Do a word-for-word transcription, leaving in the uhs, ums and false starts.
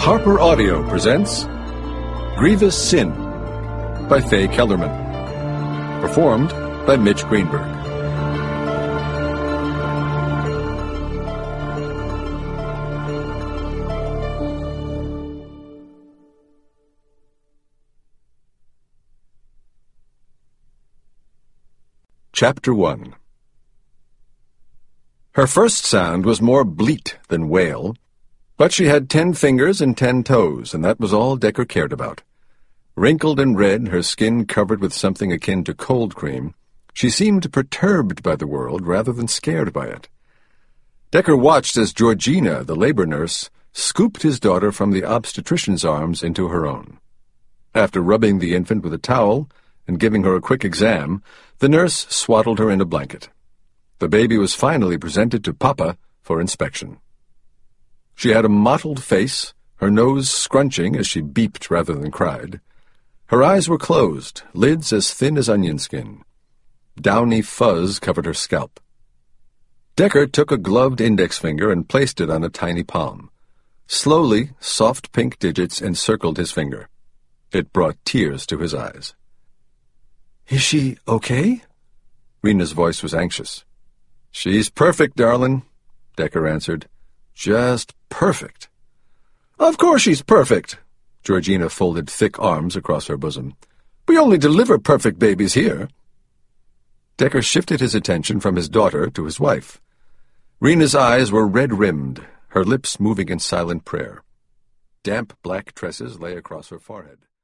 Harper Audio presents Grievous Sin by Faye Kellerman. Performed by Mitch Greenberg. Chapter one. Her first sound was more bleat than wail, but she had ten fingers and ten toes, and that was all Decker cared about. Wrinkled and red, her skin covered with something akin to cold cream, she seemed perturbed by the world rather than scared by it. Decker watched as Georgina, the labor nurse, scooped his daughter from the obstetrician's arms into her own. After rubbing the infant with a towel and giving her a quick exam, the nurse swaddled her in a blanket. The baby was finally presented to Papa for inspection. She had a mottled face, her nose scrunching as she beeped rather than cried. Her eyes were closed, lids as thin as onion skin. Downy fuzz covered her scalp. Decker took a gloved index finger and placed it on a tiny palm. Slowly, soft pink digits encircled his finger. It brought tears to his eyes. "Is she okay?" Rena's voice was anxious. "She's perfect, darling," Decker answered. "Just perfect." "Of course she's perfect." Georgina folded thick arms across her bosom. "We only deliver perfect babies here." Decker shifted his attention from his daughter to his wife. Rena's eyes were red-rimmed, her lips moving in silent prayer. Damp black tresses lay across her forehead.